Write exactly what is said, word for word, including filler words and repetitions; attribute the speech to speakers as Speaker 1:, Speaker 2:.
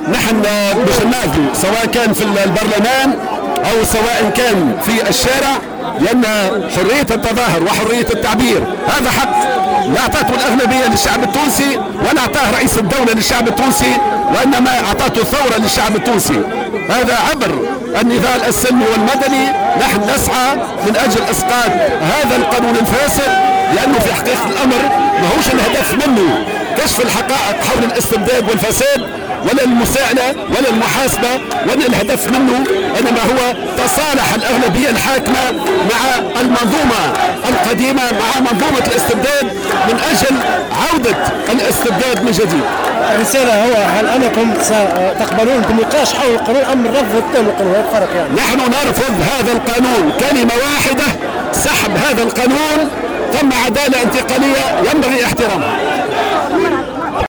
Speaker 1: نحن باش نناضلوا سواء كان في البرلمان او سواء كان في الشارع، لان حريه التظاهر وحريه التعبير هذا حق لا اعطته الاغلبيه للشعب التونسي ولا اعطاه رئيس الدوله للشعب التونسي، وانما اعطته الثوره للشعب التونسي. هذا عبر النضال السلمي والمدني نحن نسعى من اجل اسقاط هذا القانون الفاسد، لانه في حقيقه الامر ماهوش الهدف منه كشف الحقائق حول الاستبداد والفساد ولا المساءلة ولا المحاسبة، ولا الهدف منه انما هو تصالح الاغلبية الحاكمة مع المنظومة القديمة، مع منظومة الاستبداد من اجل عودة الاستبداد من جديد.
Speaker 2: الرسالة هو هل انكم ستقبلون بالنقاش حول القانون ام الرفض التام للقانون؟ هذا الفرق يعني.
Speaker 1: نحن نرفض هذا القانون، كلمة واحدة، سحب هذا القانون، ثم عدالة انتقالية ينبغي احترامها.